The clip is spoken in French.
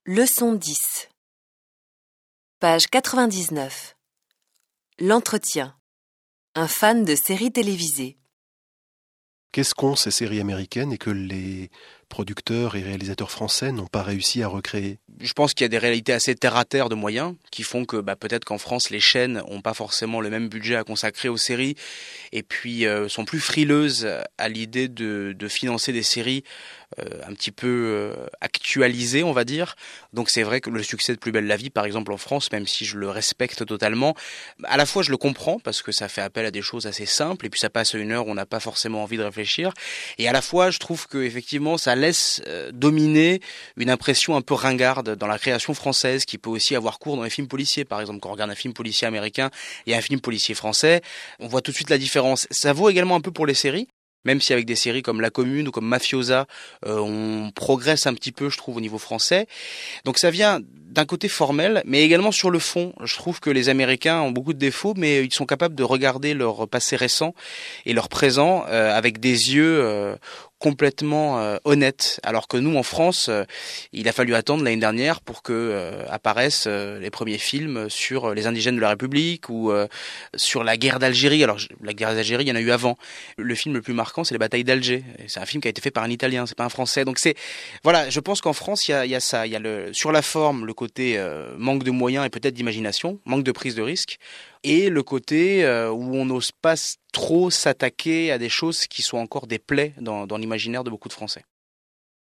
Leçon 10. Page 99. L'entretien. Un fan de séries télévisées. Qu'est-ce qu'ont ces séries américaines et que les producteurs et réalisateurs français n'ont pas réussi à recréer? Je pense qu'il y a des réalités assez terre-à-terre de moyens qui font que peut-être qu'en France, les chaînes n'ont pas forcément le même budget à consacrer aux séries et puis sont plus frileuses à l'idée de financer des séries un petit peu actualisées, on va dire. Donc c'est vrai que le succès de Plus belle la vie, par exemple en France, même si je le respecte totalement, à la fois je le comprends parce que ça fait appel à des choses assez simples et puis ça passe à une heure où on n'a pas forcément envie de réfléchir. Et à la fois je trouve que effectivement ça laisse dominer une impression un peu ringarde dans la création française qui peut aussi avoir cours dans les films policiers. Par exemple, quand on regarde un film policier américain et un film policier français, on voit tout de suite la différence. Ça vaut également un peu pour les séries. Même si avec des séries comme La Commune ou comme Mafiosa, on progresse un petit peu, je trouve, au niveau français. Donc ça vient d'un côté formel, mais également sur le fond. Je trouve que les Américains ont beaucoup de défauts, mais ils sont capables de regarder leur passé récent et leur présent avec des yeux complètement honnêtes. Alors que nous, en France, il a fallu attendre l'année dernière pour que apparaissent les premiers films sur les indigènes de la République ou sur la guerre d'Algérie. Alors la guerre d'Algérie, il y en a eu avant. Le film le plus marquant, c'est les batailles d'Alger. Et c'est un film qui a été fait par un Italien, c'est pas un Français. Donc voilà, je pense qu'en France, il y a ça. Il y a sur la forme, le côté manque de moyens et peut-être d'imagination, manque de prise de risque, et le côté où on n'ose pas trop s'attaquer à des choses qui sont encore des plaies dans l'imaginaire de beaucoup de Français.